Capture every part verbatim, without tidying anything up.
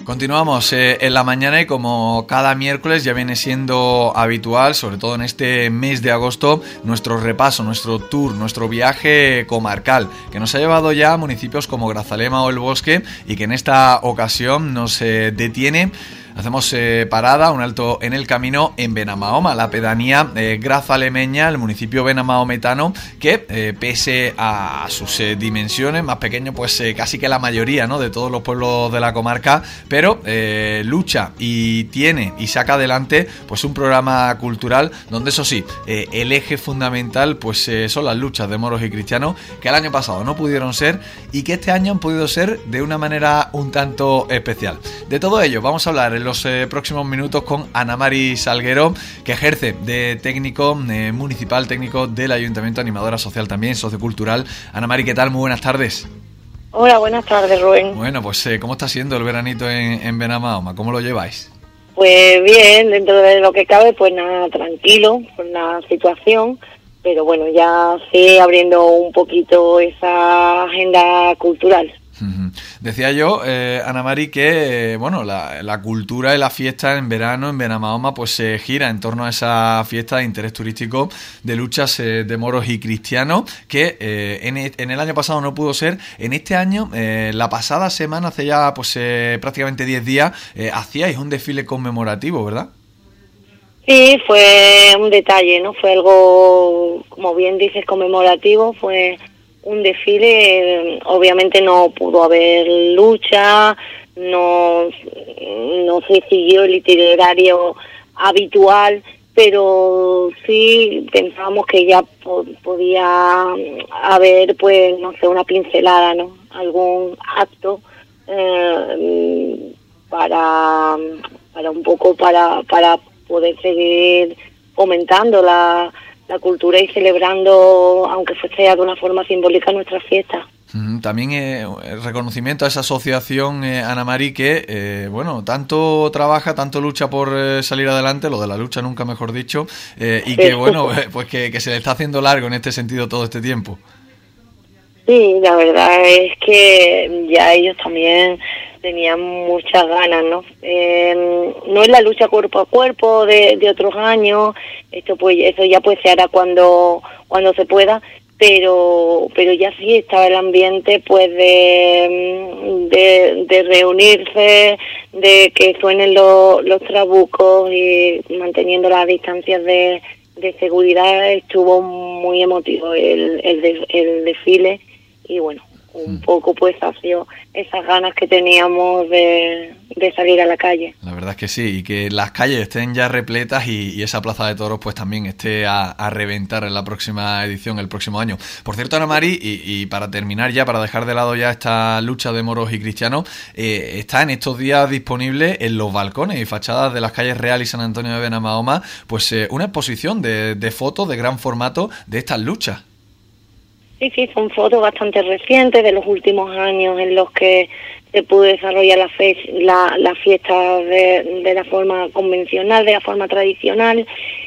Continuamos eh, en la mañana y como cada miércoles ya viene siendo habitual, sobre todo en este mes de agosto, nuestro repaso, nuestro tour, nuestro viaje comarcal, que nos ha llevado ya a municipios como Grazalema o El Bosque y que en esta ocasión nos eh, detiene. Hacemos eh, parada, un alto en el camino en Benamahoma, la pedanía eh, grazalemeña, el municipio benamahometano, que eh, pese a sus eh, dimensiones, más pequeño pues eh, casi que la mayoría, ¿no?, de todos los pueblos de la comarca, pero eh, lucha y tiene y saca adelante pues un programa cultural donde, eso sí, eh, el eje fundamental pues eh, son las luchas de moros y cristianos, que el año pasado no pudieron ser y que este año han podido ser de una manera un tanto especial. De todo ello vamos a hablar en los eh, próximos minutos con Ana Mari Salguero, que ejerce de técnico eh, municipal, técnico del Ayuntamiento, animadora social también, sociocultural. Ana Mari, ¿qué tal? Muy buenas tardes. Hola, buenas tardes, Rubén. Bueno, pues eh, ¿cómo está siendo el veranito en, en Benamahoma? ¿Cómo lo lleváis? Pues bien, dentro de lo que cabe, pues nada, tranquilo con la situación, pero bueno, ya sí abriendo un poquito esa agenda cultural. Uh-huh. Decía yo, eh, Ana Mari, que eh, bueno, la, la cultura y la fiesta en verano en Benamahoma pues se eh, gira en torno a esa fiesta de interés turístico de luchas eh, de moros y cristianos, que eh, en, en el año pasado no pudo ser. En este año, eh, la pasada semana, hace ya pues eh, prácticamente diez días, eh, hacíais un desfile conmemorativo, ¿verdad? Sí, fue un detalle, ¿no? Fue algo, como bien dices, conmemorativo, fue un desfile. Obviamente no pudo haber lucha, no, no se siguió el itinerario habitual, pero sí pensábamos que ya po- podía haber, pues, no sé, una pincelada, ¿no? Algún acto eh, para, para un poco, para, para poder seguir fomentando la la cultura y celebrando, aunque fuese de una forma simbólica, nuestra fiesta. También eh, el reconocimiento a esa asociación, eh, Ana Mari, que eh, bueno, tanto trabaja, tanto lucha por eh, salir adelante, lo de la lucha nunca mejor dicho, eh, y que bueno, pues que, que se le está haciendo largo en este sentido todo este tiempo. Sí, la verdad es que ya ellos también tenían muchas ganas, ¿no? Eh, no es la lucha cuerpo a cuerpo de, de otros años, esto pues eso ya pues se hará cuando cuando se pueda, pero pero ya sí estaba el ambiente pues de de, de reunirse, de que suenen los, los trabucos y manteniendo las distancias de, de seguridad. Estuvo muy emotivo el, el, de, el desfile y bueno, un poco pues hacia esas ganas que teníamos de, de salir a la calle. La verdad es que sí, y que las calles estén ya repletas y, y esa plaza de toros pues también esté a, a reventar en la próxima edición, el próximo año. Por cierto, Ana Mari, y, y para terminar ya, para dejar de lado ya esta lucha de moros y cristianos, eh, está en estos días disponible en los balcones y fachadas de las calles Real y San Antonio de Benamahoma pues eh, una exposición de, de fotos de gran formato de estas luchas. Sí, sí, son fotos bastante recientes de los últimos años en los que se pudo desarrollar la, fe, la, la fiesta de, de la forma convencional, de la forma tradicional,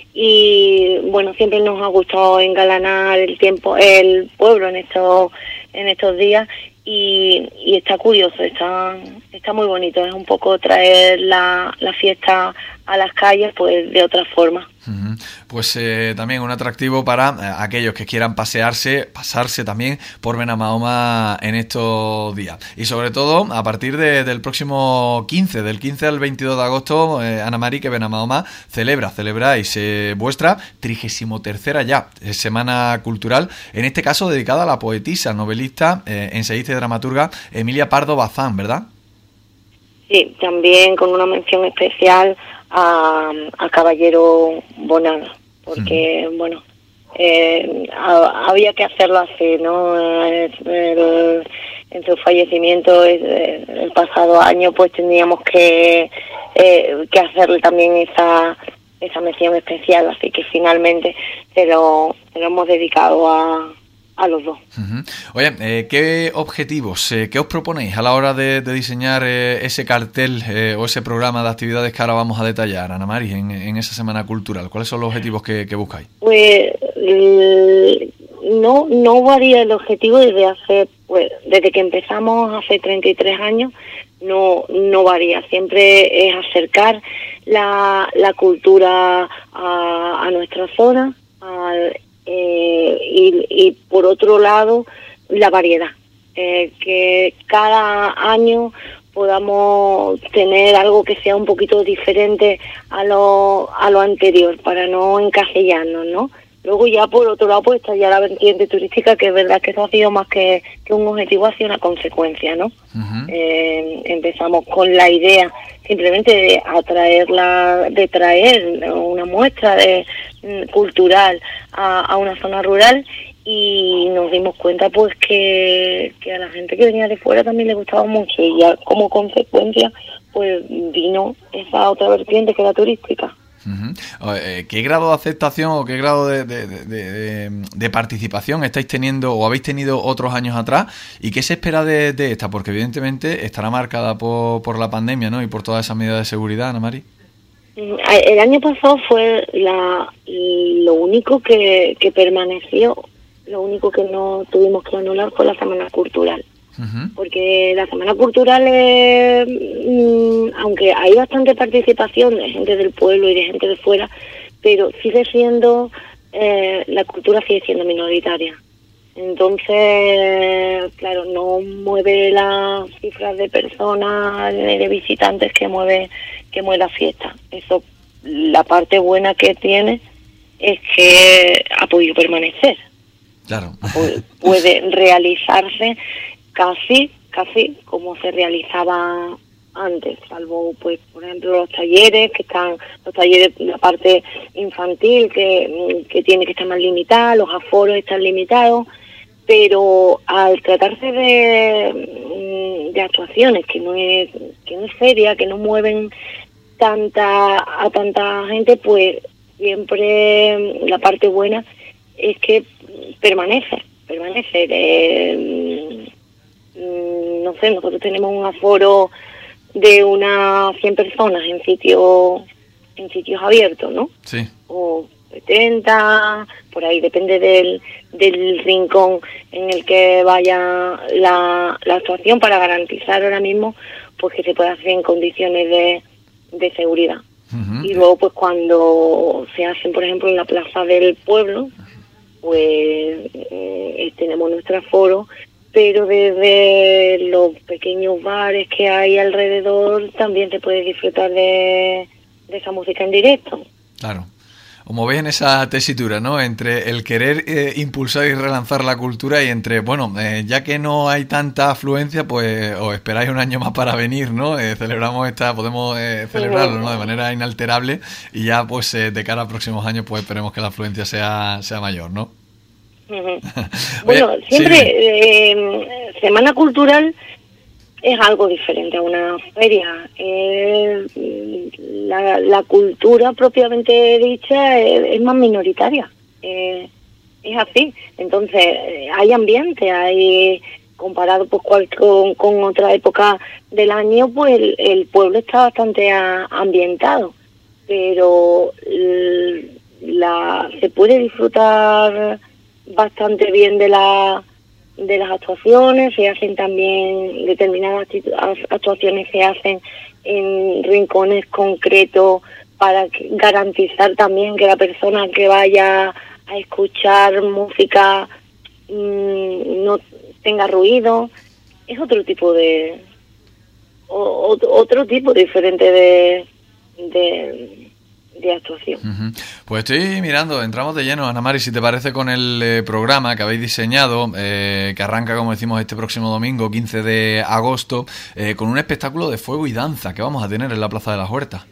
y bueno, siempre nos ha gustado engalanar el tiempo, el pueblo en estos en estos días, y, y está curioso, está está muy bonito, es un poco traer la, la fiesta a las calles pues de otra forma. Uh-huh. Pues eh, también un atractivo para eh, aquellos que quieran pasearse, pasarse también por Benamahoma en estos días. Y sobre todo, a partir de, del próximo quince, del quince al veintidós de agosto, eh, Ana Mari, que Benamahoma celebra, celebráis eh, vuestra trigésimo tercera ya eh, Semana Cultural, en este caso dedicada a la poetisa, novelista, eh, ensayista y dramaturga Emilia Pardo Bazán, ¿verdad? Sí, también con una mención especial a, a Caballero Bonada, porque, uh-huh. bueno, eh, a, había que hacerlo así, ¿no? El, el, en su fallecimiento el, el pasado año, pues teníamos que, eh, que hacerle también esa esa mención especial, así que finalmente se lo, se lo hemos dedicado a a los dos. Uh-huh. Oye, eh, ¿qué objetivos, eh, qué os proponéis a la hora de, de diseñar eh, ese cartel eh, o ese programa de actividades que ahora vamos a detallar, Ana Mari, en, en esa Semana Cultural? ¿Cuáles son los objetivos que, que buscáis? Pues no no varía el objetivo desde hace, pues, desde que empezamos hace treinta y tres años, no no varía. Siempre es acercar la, la cultura a, a nuestra zona, al, eh, y, y por otro lado la variedad, eh, que cada año podamos tener algo que sea un poquito diferente a lo a lo anterior, para no encasillarnos, ¿no? Luego ya por otro lado pues está ya la vertiente turística, que es verdad que eso ha sido más que, que un objetivo, ha sido una consecuencia, ¿no? Uh-huh. Eh, empezamos con la idea simplemente de atraerla, de traer una muestra de cultural a, a una zona rural, y nos dimos cuenta pues que, que a la gente que venía de fuera también le gustaba mucho, y ya como consecuencia pues vino esa otra vertiente que era turística. Uh-huh. ¿Qué grado de aceptación o qué grado de, de, de, de, de participación estáis teniendo o habéis tenido otros años atrás, y qué se espera de, de esta? Porque evidentemente estará marcada por, por la pandemia, ¿no? Y por todas esas medidas de seguridad, Ana Mari. El año pasado fue la lo único que, que permaneció, lo único que no tuvimos que anular fue la Semana Cultural. Uh-huh. Porque la Semana Cultural, es, mmm, aunque hay bastante participación de gente del pueblo y de gente de fuera, pero sigue siendo, eh, la cultura sigue siendo minoritaria. Entonces, claro, no mueve las cifras de personas, de visitantes que mueve, que mueve la fiesta. Eso, la parte buena que tiene es que ha podido permanecer. Claro. Pu- puede realizarse casi, casi como se realizaba antes, salvo, pues, por ejemplo, los talleres, que están, los talleres, la parte infantil, que, que tiene que estar más limitada, los aforos están limitados, pero al tratarse de, de actuaciones que no es, que no es feria, que no mueven tanta, a tanta gente, pues siempre la parte buena es que permanece, permanece. Eh, no sé, nosotros tenemos un aforo de unas cien personas en sitios en sitios abiertos, ¿no? Sí. O setenta, por ahí, depende del, del rincón en el que vaya la, la actuación, para garantizar ahora mismo pues que se pueda hacer en condiciones de, de seguridad. Uh-huh. Y luego, pues cuando se hacen, por ejemplo, en la plaza del pueblo, pues eh, tenemos nuestro aforo, pero desde los pequeños bares que hay alrededor también se puede disfrutar de, de esa música en directo. Claro. Como veis en esa tesitura, ¿no? Entre el querer eh, impulsar y relanzar la cultura, y entre, bueno, eh, ya que no hay tanta afluencia, pues os esperáis un año más para venir, ¿no? Eh, celebramos esta, podemos eh, celebrarlo, ¿no? De manera inalterable, y ya, pues, eh, de cara a próximos años, pues esperemos que la afluencia sea, sea mayor, ¿no? Uh-huh. Bueno, siempre sí. eh, Semana Cultural es algo diferente a una feria. Eh, la, la cultura propiamente dicha es, es más minoritaria. Eh, es así. Entonces, hay ambiente, hay, comparado pues cual, con, con otra época del año, pues el, el pueblo está bastante a, ambientado. Pero la, se puede disfrutar bastante bien de la de las actuaciones. Se hacen también determinadas actuaciones, se hacen en rincones concretos para garantizar también que la persona que vaya a escuchar música mmm, no tenga ruido. Es otro tipo de o, otro tipo diferente de de de actuación. Uh-huh. Pues estoy mirando, entramos de lleno, Ana Mari, si te parece, con el eh, programa que habéis diseñado, eh, que arranca, como decimos, este próximo domingo, quince de agosto, eh, con un espectáculo de fuego y danza que vamos a tener en la Plaza de las Huertas.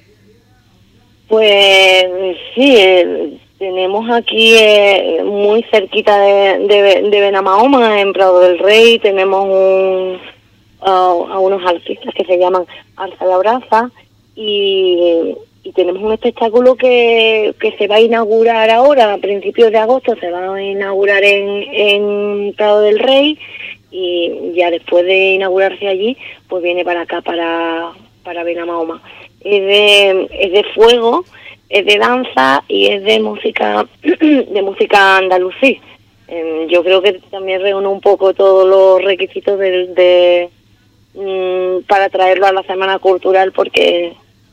Pues sí, eh, tenemos aquí eh, muy cerquita de, de, de Benamahoma, en Prado del Rey, tenemos un, uh, a unos artistas que se llaman Alza la Brasa, y Y tenemos un espectáculo que, que se va a inaugurar ahora, a principios de agosto, se va a inaugurar en, en Prado del Rey, y ya después de inaugurarse allí, pues viene para acá, para, para Benamahoma. Es de, es de fuego, es de danza y es de música, de música andalusí. Eh, yo creo que también reúne un poco todos los requisitos de, de mm, para traerlo a la Semana Cultural, porque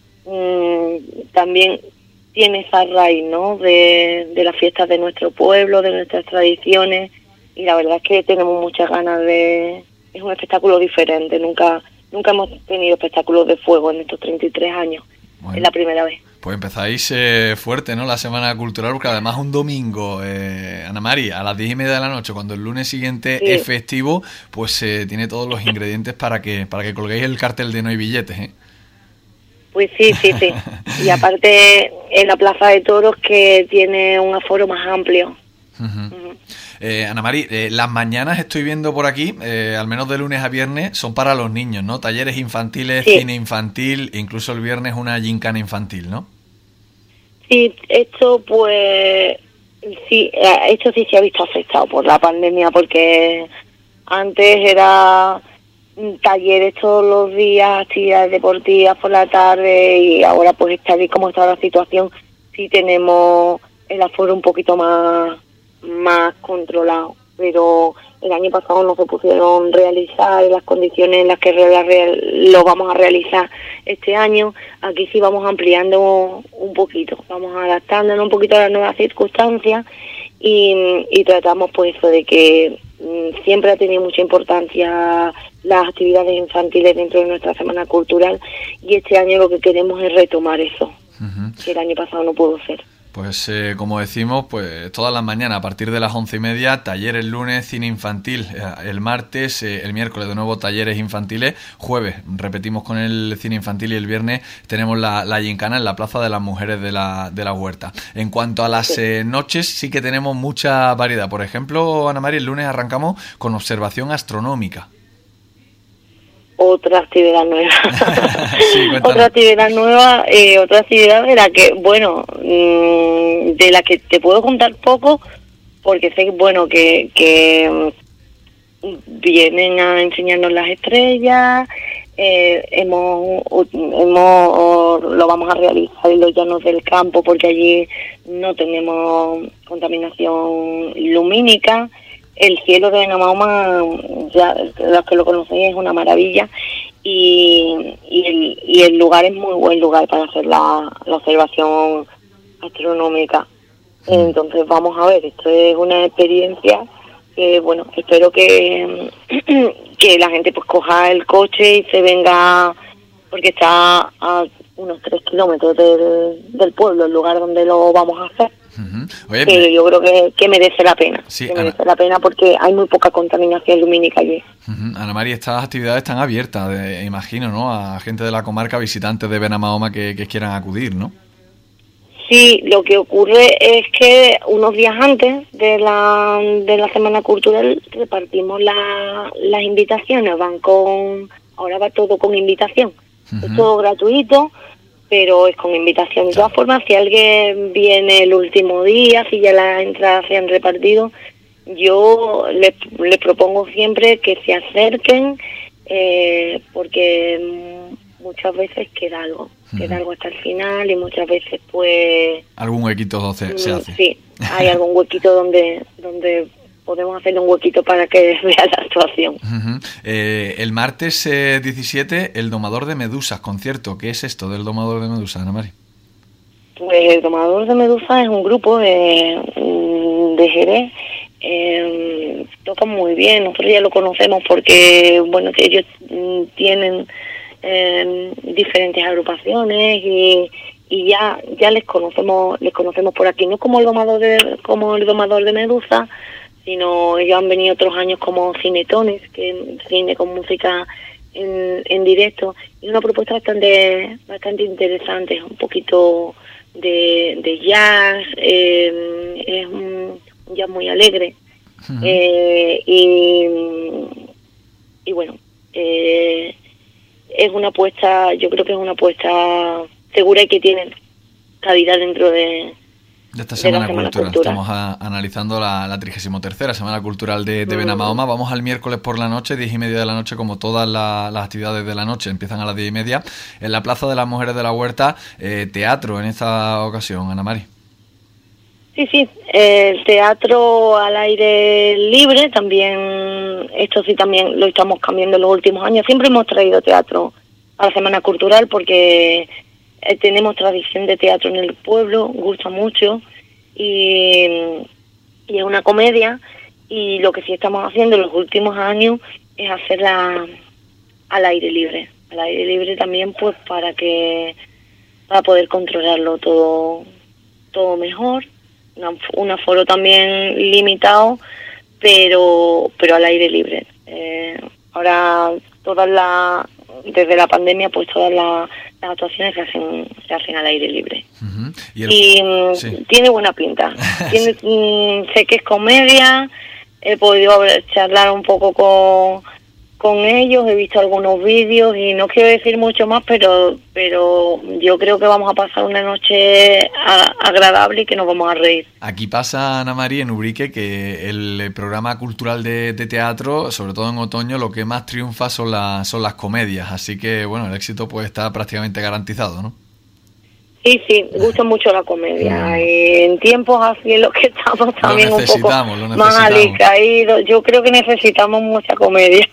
mm, también tiene esa raíz, ¿no? De, de las fiestas de nuestro pueblo, de nuestras tradiciones, y la verdad es que tenemos muchas ganas de... Es un espectáculo diferente, nunca nunca hemos tenido espectáculos de fuego en estos treinta y tres años, bueno, es la primera vez. Pues empezáis eh, fuerte, ¿no? La Semana Cultural, porque además un domingo, eh, Ana María, a las diez y media de la noche, cuando el lunes siguiente sí. es festivo, pues eh, tiene todos los ingredientes para que para que colguéis el cartel de no hay billetes, ¿eh? Pues sí, sí, sí. Y aparte en la Plaza de Toros, que tiene un aforo más amplio. Uh-huh. Uh-huh. Eh, Ana María, eh, las mañanas estoy viendo por aquí, eh, al menos de lunes a viernes, son para los niños, ¿no? Talleres infantiles, sí. cine infantil, incluso el viernes una gincana infantil, ¿no? Sí, esto pues, sí, esto sí se ha visto afectado por la pandemia, porque antes era talleres todos los días, actividades deportivas por la tarde, y ahora pues tal y como está la situación, sí tenemos el aforo un poquito más más controlado, pero el año pasado no se pudieron realizar en las condiciones en las que lo vamos a realizar este año. Aquí sí vamos ampliando un poquito, vamos adaptándonos un poquito a las nuevas circunstancias, y, y tratamos pues eso de que mm, siempre ha tenido mucha importancia las actividades infantiles dentro de nuestra Semana Cultural, y este año lo que queremos es retomar eso, uh-huh. que el año pasado no pudo ser. Pues eh, como decimos, pues todas las mañanas a partir de las once y media, taller el lunes, cine infantil el martes, eh, el miércoles de nuevo talleres infantiles, jueves repetimos con el cine infantil, y el viernes tenemos la, la gincana en la Plaza de las Mujeres de la, de la Huerta. En cuanto a las eh, noches, sí que tenemos mucha variedad. Por ejemplo, Ana María, el lunes arrancamos con observación astronómica. Otra actividad nueva. Sí, otra actividad nueva, eh, otra actividad de la que, bueno, mmm, de la que te puedo contar poco, porque sé, bueno, que, que vienen a enseñarnos las estrellas, eh, hemos, hemos, lo vamos a realizar en los llanos del campo, porque allí no tenemos contaminación lumínica. El cielo de Benamahoma, ya los que lo conocéis, es una maravilla, y, y, el, y el lugar es muy buen lugar para hacer la, la observación astronómica. Entonces vamos a ver, esto es una experiencia que, bueno, espero que, que la gente pues coja el coche y se venga, porque está a unos tres kilómetros del, del pueblo, el lugar donde lo vamos a hacer. Uh-huh. Oye, pero yo creo que, que merece la pena, sí, que Ana... merece la pena porque hay muy poca contaminación lumínica allí. Uh-huh. Ana María, estas actividades están abiertas, de, imagino, ¿no? A gente de la comarca, visitantes de Benamahoma que, que quieran acudir, ¿no? Sí, lo que ocurre es que unos días antes de la de la Semana Cultural repartimos la, las invitaciones, van con, ahora va todo con invitación, uh-huh. es todo gratuito, pero es con invitación. De todas formas, si alguien viene el último día, si ya las entradas se han repartido, yo les, les propongo siempre que se acerquen, eh, porque muchas veces queda algo, uh-huh. queda algo hasta el final, y muchas veces pues... Algún huequito se, se hace. Sí, hay algún huequito donde donde podemos hacerle un huequito para que vea la actuación. Uh-huh. Eh, el martes eh, diecisiete, el Domador de Medusas, concierto. ¿Qué es esto del Domador de Medusas, Ana María? Pues el Domador de Medusas es un grupo de, de Jerez. Eh, tocan muy bien, nosotros ya lo conocemos porque, bueno, que ellos tienen eh, diferentes agrupaciones, y y ya ya les conocemos les conocemos por aquí, no como el domador de como el domador de Medusa, sino ellos han venido otros años como Cinetones, que es cine con música en, en directo, y una propuesta bastante bastante interesante, un poquito de, de jazz, eh, es un jazz muy alegre, uh-huh. eh, y, y bueno, eh, es una apuesta, yo creo que es una apuesta segura y que tiene cabida dentro de, de esta Semana, de semana Cultural. Cultural. Estamos a, analizando la, la trigésima tercera Semana Cultural de, de Benamahoma. Vamos al miércoles por la noche, diez y media de la noche, como todas la, las actividades de la noche empiezan a las diez y media, en la Plaza de las Mujeres de la Huerta, eh, teatro en esta ocasión, Ana María. Sí, sí, el teatro al aire libre también, esto sí también lo estamos cambiando en los últimos años. Siempre hemos traído teatro a la Semana Cultural porque eh, tenemos tradición de teatro en el pueblo, gusta mucho y, y es una comedia, y lo que sí estamos haciendo en los últimos años es hacerla al aire libre, al aire libre también pues para que para poder controlarlo todo todo mejor. Un aforo también limitado, pero pero al aire libre. Eh, ahora todas las desde la pandemia pues todas las, las actuaciones se hacen se hacen al aire libre. Uh-huh. Y, el... y sí. Tiene buena pinta. Tiene, sí. Sé que es comedia. He podido charlar un poco con con ellos, he visto algunos vídeos y no quiero decir mucho más, pero pero yo creo que vamos a pasar una noche a, agradable y que nos vamos a reír. Aquí pasa, Ana María, en Ubrique, que el programa cultural de, de teatro, sobre todo en otoño, lo que más triunfa son, la, son las comedias, así que bueno, el éxito pues está prácticamente garantizado, ¿no? Sí, sí, gusta mucho la comedia. Y en tiempos así en los que estamos también un poco más alicaídos, yo creo que necesitamos mucha comedia.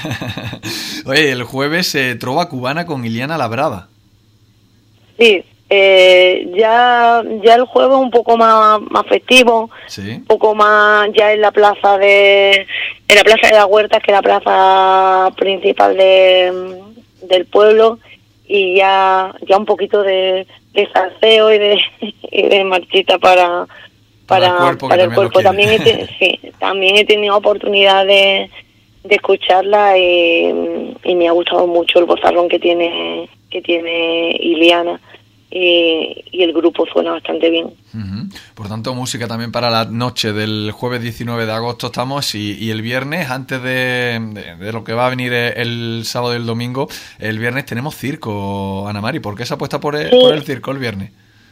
Oye, el jueves se eh, trova cubana con Iliana Labrada. Sí, eh, ya ya el jueves un poco más más festivo, ¿sí? Un poco más ya en la plaza de en la plaza de la Huerta, que es la plaza principal de del pueblo, y ya ya un poquito de de salseo y de, y de marchita para para, para el cuerpo. Para el cuerpo. También, he ten, sí, también he tenido oportunidad de, de escucharla y, y me ha gustado mucho el vozarrón que tiene que tiene Iliana. Y, y el grupo suena bastante bien. Uh-huh. Por tanto, música también para la noche del jueves diecinueve de agosto estamos, y, y el viernes, antes de, de, de lo que va a venir el sábado y el domingo, el viernes tenemos circo, Ana Mari. ¿Por qué se apuesta por el, sí. por el circo el viernes?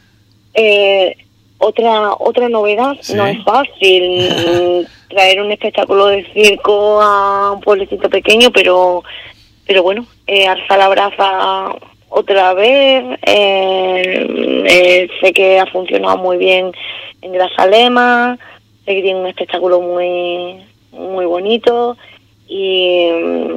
Eh, otra otra novedad, ¿sí? No es fácil traer un espectáculo de circo a un pueblecito pequeño, pero pero bueno, eh, alza la braza otra vez. eh, eh, sé que ha funcionado muy bien en Grazalema, sé que tiene un espectáculo muy muy bonito y,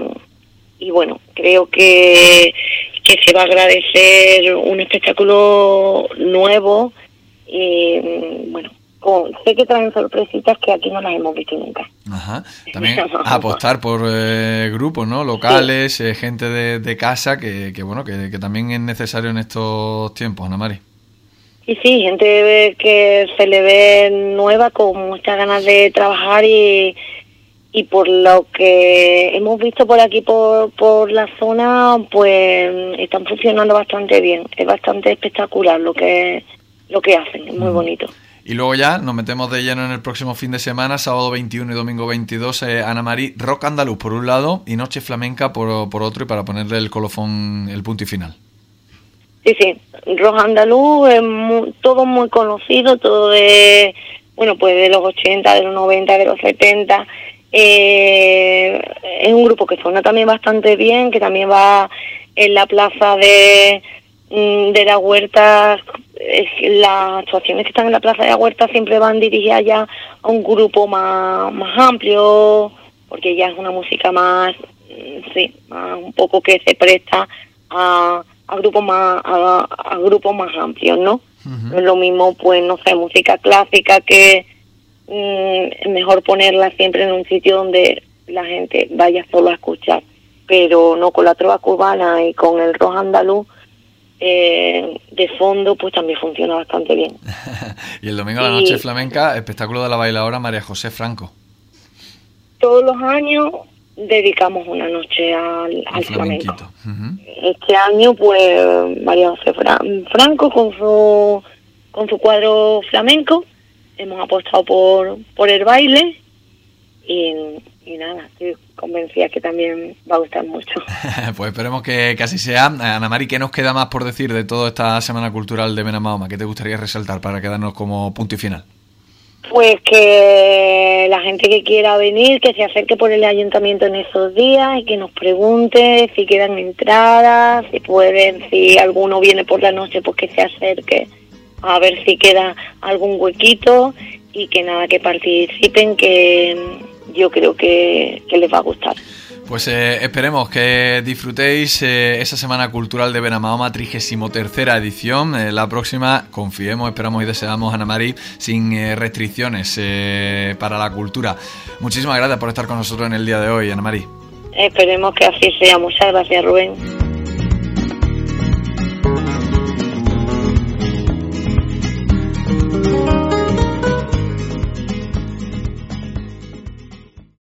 y bueno, creo que, que se va a agradecer un espectáculo nuevo y bueno, con, sé que traen sorpresitas que aquí no las hemos visto nunca. Ajá. También apostar por eh, grupos, ¿no? Locales, sí. eh, gente de, de casa, que, que bueno, que, que también es necesario en estos tiempos, Ana Mari. Sí, sí, gente que se le ve nueva, con muchas ganas de trabajar, y y por lo que hemos visto por aquí, por, por la zona, pues están funcionando bastante bien. Es bastante espectacular lo que lo que hacen, es muy mm. bonito. Y luego ya nos metemos de lleno en el próximo fin de semana, sábado veintiuno y domingo veintidós, eh, Ana Mari, rock andaluz por un lado y noche flamenca por, por otro, y para ponerle el colofón, el punto y final. Sí, sí, rock andaluz es muy, todo muy conocido, todo de, bueno, pues de los ochenta, de los noventa, de los setenta. Eh, es un grupo que suena también bastante bien, que también va en la plaza de, de la Huerta. Las actuaciones que están en la Plaza de la Huerta siempre van dirigidas ya a un grupo más, más amplio, porque ya es una música más, sí, más un poco que se presta a, a grupos más a, a grupos más amplios, ¿no? Uh-huh. No es lo mismo, pues, no sé, música clásica, que mm, es mejor ponerla siempre en un sitio donde la gente vaya solo a escuchar, pero no, con la trova cubana y con el rock andaluz Eh, de fondo, pues también funciona bastante bien. Y el domingo a la noche y, flamenca, espectáculo de la bailadora María José Franco. Todos los años dedicamos una noche al, al flamenco. Uh-huh. Este año, pues, María José Fra- Franco con su con su cuadro flamenco. Hemos apostado por por el baile y, y nada, estoy convencida que también va a gustar mucho. Pues esperemos que, que así sea. Ana Mari, ¿qué nos queda más por decir de toda esta Semana Cultural de Benamahoma? ¿Qué te gustaría resaltar para quedarnos como punto y final? Pues que la gente que quiera venir, que se acerque por el ayuntamiento en esos días y que nos pregunte si quedan entradas, si pueden, si alguno viene por la noche, pues que se acerque a ver si queda algún huequito y que nada, que participen, que yo creo que, que les va a gustar. Pues eh, esperemos que disfrutéis eh, esa Semana Cultural de Benamahoma, trigésimo tercera edición. Eh, la próxima, confiemos, esperamos y deseamos, Ana Mari, sin eh, restricciones eh, para la cultura. Muchísimas gracias por estar con nosotros en el día de hoy, Ana Mari. Esperemos que así sea. Muchas gracias, Rubén.